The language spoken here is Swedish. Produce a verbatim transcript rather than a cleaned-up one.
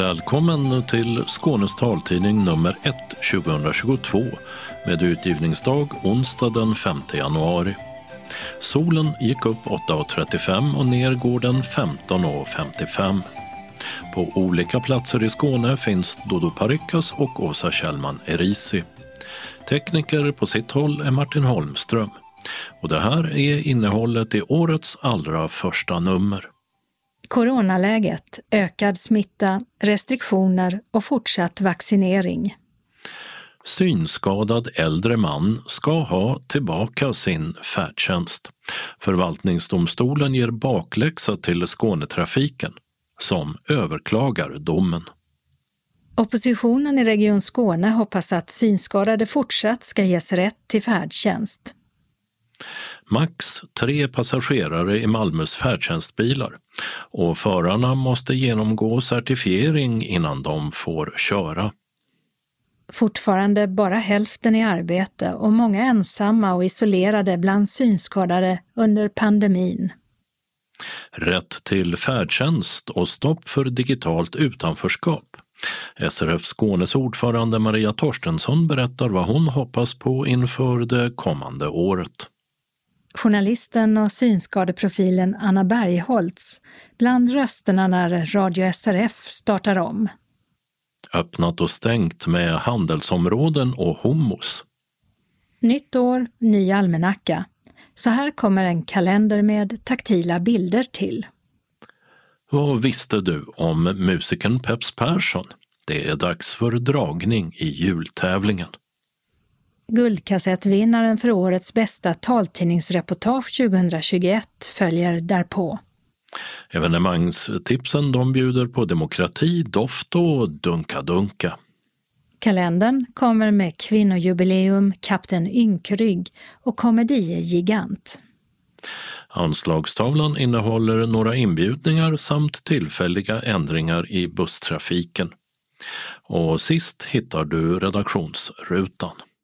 Välkommen till Skånes taltidning nummer ett tjugohundratjugotvå med utgivningsdag onsdag den femte januari. Solen gick upp åtta trettiofem och ner går den femton femtiofem. På olika platser i Skåne finns Dodo Parikas och Åsa Kjellman Erisi. Tekniker på sitt håll är Martin Holmström. Och det här är innehållet i årets allra första nummer. Coronaläget, ökad smitta, restriktioner och fortsatt vaccinering. Synskadad äldre man ska ha tillbaka sin färdtjänst. Förvaltningsdomstolen ger bakläxa till Skånetrafiken som överklagar domen. Oppositionen i Region Skåne hoppas att synskadade fortsatt ska ges rätt till färdtjänst. Max tre passagerare i Malmös färdtjänstbilar och förarna måste genomgå certifiering innan de får köra. Fortfarande bara hälften i arbete och många ensamma och isolerade bland synskadade under pandemin. Rätt till färdtjänst och stopp för digitalt utanförskap. S R F Skånes ordförande Maria Torstensson berättar vad hon hoppas på inför det kommande året. Journalisten och synskadeprofilen Anna Bergholtz bland rösterna när Radio S R F startar om. Öppnat och stängt med handelsområden och homos. Nytt år, ny almanacka. Så här kommer en kalender med taktila bilder till. Vad visste du om musikern Peps Persson? Det är dags för dragning i jultävlingen. Guldkassettvinnaren för årets bästa taltidningsreportage tjugohundratjugoett följer därpå. Evenemangstipsen de bjuder på demokrati, doft och dunka-dunka. Kalendern kommer med kvinnojubileum, Kapten Ynkrygg och komedie-gigant. Anslagstavlan innehåller några inbjudningar samt tillfälliga ändringar i busstrafiken. Och sist hittar du redaktionsrutan.